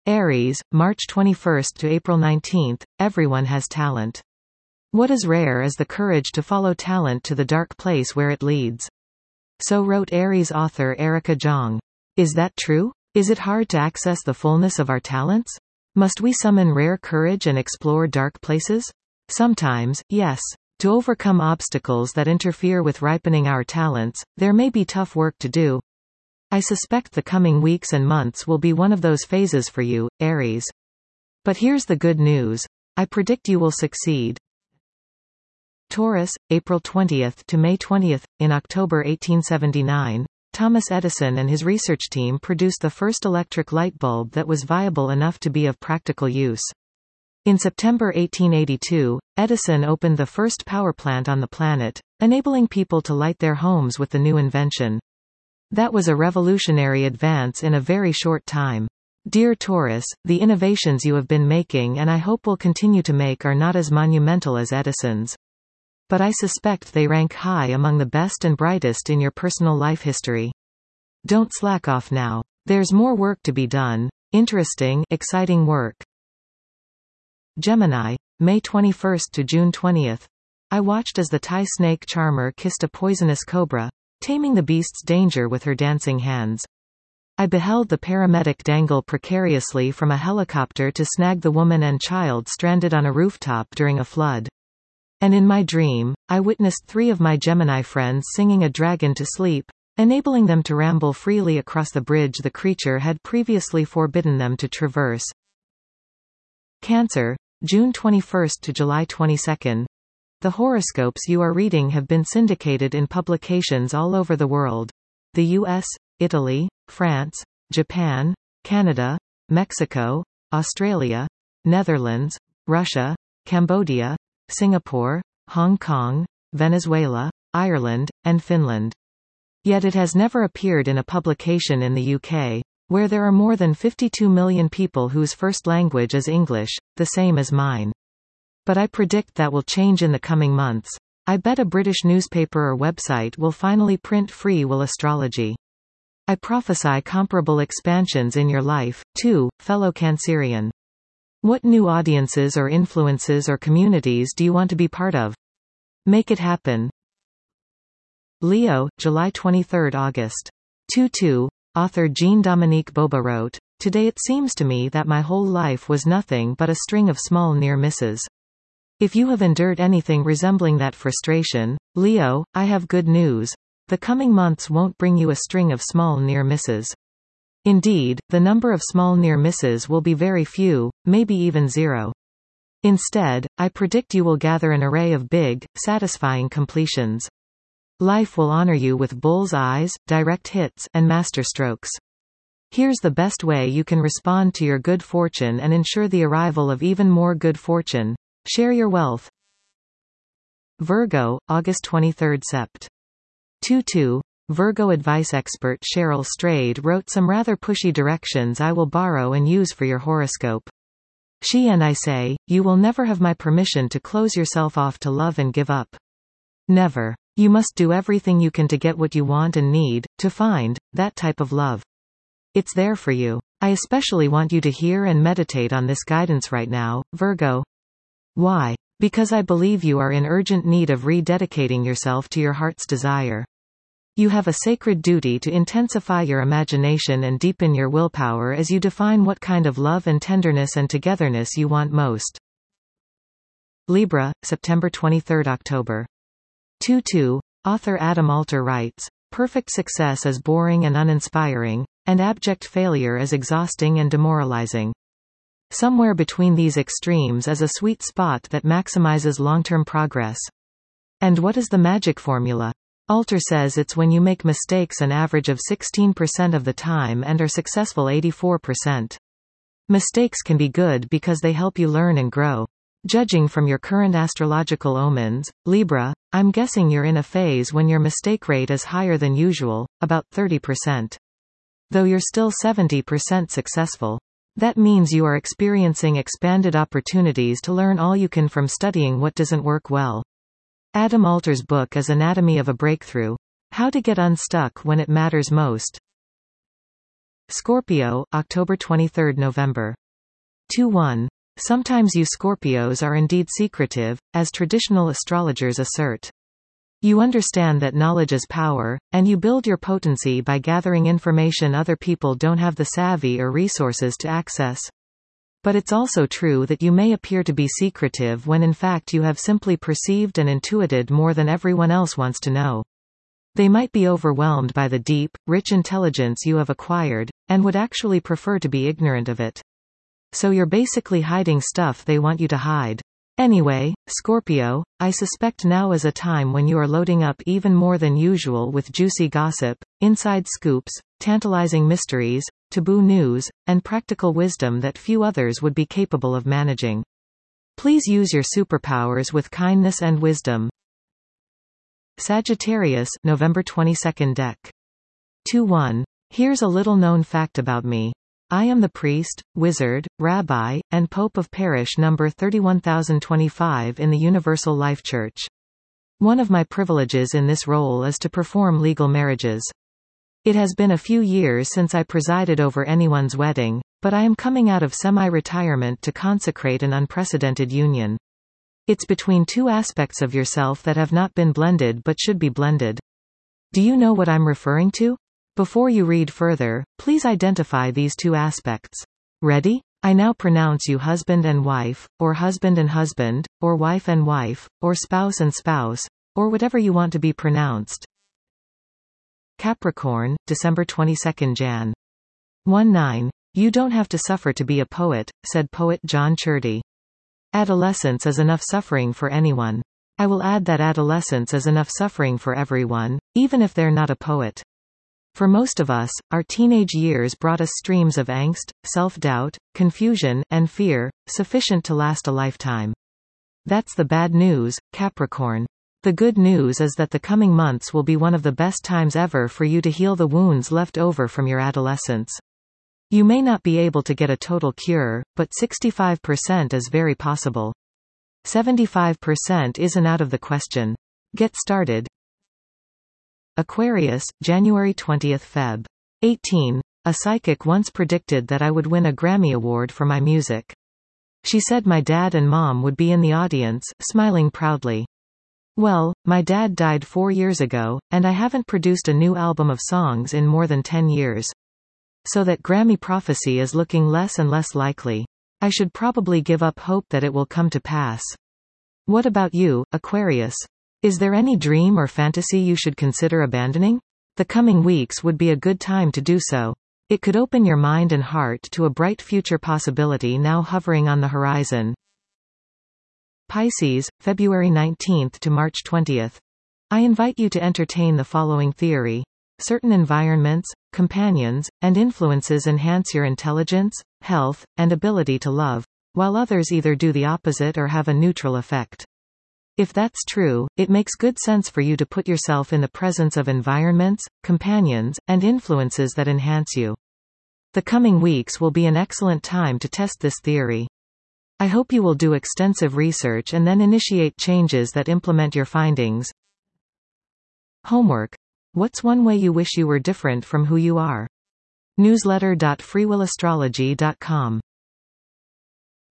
Aries, March 21 to April 19. Everyone has talent. What is rare is the courage to follow talent to the dark place where it leads. So wrote Aries author Erica Jong. Is that true? Is it hard to access the fullness of our talents? Must we summon rare courage and explore dark places? Sometimes, yes. To overcome obstacles that interfere with ripening our talents, there may be tough work to do. I suspect the coming weeks and months will be one of those phases for you, Aries. But here's the good news. I predict you will succeed. Taurus, April 20 to May 20. In October 1879, Thomas Edison and his research team produced the first electric light bulb that was viable enough to be of practical use. In September 1882, Edison opened the first power plant on the planet, enabling people to light their homes with the new invention. That was a revolutionary advance in a very short time. Dear Taurus, the innovations you have been making and I hope will continue to make are not as monumental as Edison's. But I suspect they rank high among the best and brightest in your personal life history. Don't slack off now. There's more work to be done. Interesting, exciting work. Gemini, May 21 to June 20. I watched as the Thai snake charmer kissed a poisonous cobra, taming the beast's danger with her dancing hands. I beheld the paramedic dangle precariously from a helicopter to snag the woman and child stranded on a rooftop during a flood. And in my dream, I witnessed 3 of my Gemini friends singing a dragon to sleep, enabling them to ramble freely across the bridge the creature had previously forbidden them to traverse. Cancer, June 21 to July 22. The horoscopes you are reading have been syndicated in publications all over the world. The US, Italy, France, Japan, Canada, Mexico, Australia, Netherlands, Russia, Cambodia, Singapore, Hong Kong, Venezuela, Ireland, and Finland. Yet it has never appeared in a publication in the UK, where there are more than 52 million people whose first language is English, the same as mine. But I predict that will change in the coming months. I bet a British newspaper or website will finally print Free Will Astrology. I prophesy comparable expansions in your life, too, fellow Cancerian. What new audiences or influences or communities do you want to be part of? Make it happen. Leo, July 23 August. 2-2, author Jean-Dominique Boba wrote, "Today it seems to me that my whole life was nothing but a string of small near misses." If you have endured anything resembling that frustration, Leo, I have good news. The coming months won't bring you a string of small near misses. Indeed, the number of small near misses will be very few, maybe even 0. Instead, I predict you will gather an array of big, satisfying completions. Life will honor you with bull's eyes, direct hits, and masterstrokes. Here's the best way you can respond to your good fortune and ensure the arrival of even more good fortune. Share your wealth. Virgo, August 23 Sept. 2-2, Virgo advice expert Cheryl Strayed wrote some rather pushy directions I will borrow and use for your horoscope. She and I say, you will never have my permission to close yourself off to love and give up. Never. You must do everything you can to get what you want and need, to find that type of love. It's there for you. I especially want you to hear and meditate on this guidance right now, Virgo. Why? Because I believe you are in urgent need of rededicating yourself to your heart's desire. You have a sacred duty to intensify your imagination and deepen your willpower as you define what kind of love and tenderness and togetherness you want most. Libra, September 23 October. 2-2, author Adam Alter writes, perfect success is boring and uninspiring, and abject failure is exhausting and demoralizing. Somewhere between these extremes is a sweet spot that maximizes long-term progress. And what is the magic formula? Alter says it's when you make mistakes an average of 16% of the time and are successful 84%. Mistakes can be good because they help you learn and grow. Judging from your current astrological omens, Libra, I'm guessing you're in a phase when your mistake rate is higher than usual, about 30%. Though you're still 70% successful. That means you are experiencing expanded opportunities to learn all you can from studying what doesn't work well. Adam Alter's book is Anatomy of a Breakthrough. How to get unstuck when it matters most. Scorpio, October 23, November. 2-1. Sometimes you Scorpios are indeed secretive, as traditional astrologers assert. You understand that knowledge is power, and you build your potency by gathering information other people don't have the savvy or resources to access. But it's also true that you may appear to be secretive when in fact you have simply perceived and intuited more than everyone else wants to know. They might be overwhelmed by the deep, rich intelligence you have acquired, and would actually prefer to be ignorant of it. So you're basically hiding stuff they want you to hide. Anyway, Scorpio, I suspect now is a time when you are loading up even more than usual with juicy gossip, inside scoops, tantalizing mysteries, taboo news, and practical wisdom that few others would be capable of managing. Please use your superpowers with kindness and wisdom. Sagittarius, November 22, Dec. 2-1. Here's a little-known fact about me. I am the priest, wizard, rabbi, and pope of parish number 31025 in the Universal Life Church. One of my privileges in this role is to perform legal marriages. It has been a few years since I presided over anyone's wedding, but I am coming out of semi-retirement to consecrate an unprecedented union. It's between two aspects of yourself that have not been blended but should be blended. Do you know what I'm referring to? Before you read further, please identify these two aspects. Ready? I now pronounce you husband and wife, or husband and husband, or wife and wife, or spouse and spouse, or whatever you want to be pronounced. Capricorn, December 22, Jan. 1-9. You don't have to suffer to be a poet, said poet John Churdy. Adolescence is enough suffering for anyone. I will add that adolescence is enough suffering for everyone, even if they're not a poet. For most of us, our teenage years brought us streams of angst, self-doubt, confusion, and fear, sufficient to last a lifetime. That's the bad news, Capricorn. The good news is that the coming months will be one of the best times ever for you to heal the wounds left over from your adolescence. You may not be able to get a total cure, but 65% is very possible. 75% isn't out of the question. Get started. Aquarius, January 20, Feb. 18. A psychic once predicted that I would win a Grammy Award for my music. She said my dad and mom would be in the audience, smiling proudly. Well, my dad died 4 years ago, and I haven't produced a new album of songs in more than 10 years. So that Grammy prophecy is looking less and less likely. I should probably give up hope that it will come to pass. What about you, Aquarius? Is there any dream or fantasy you should consider abandoning? The coming weeks would be a good time to do so. It could open your mind and heart to a bright future possibility now hovering on the horizon. Pisces, February 19 to March 20. I invite you to entertain the following theory. Certain environments, companions, and influences enhance your intelligence, health, and ability to love, while others either do the opposite or have a neutral effect. If that's true, it makes good sense for you to put yourself in the presence of environments, companions, and influences that enhance you. The coming weeks will be an excellent time to test this theory. I hope you will do extensive research and then initiate changes that implement your findings. Homework. What's one way you wish you were different from who you are? Newsletter.freewillastrology.com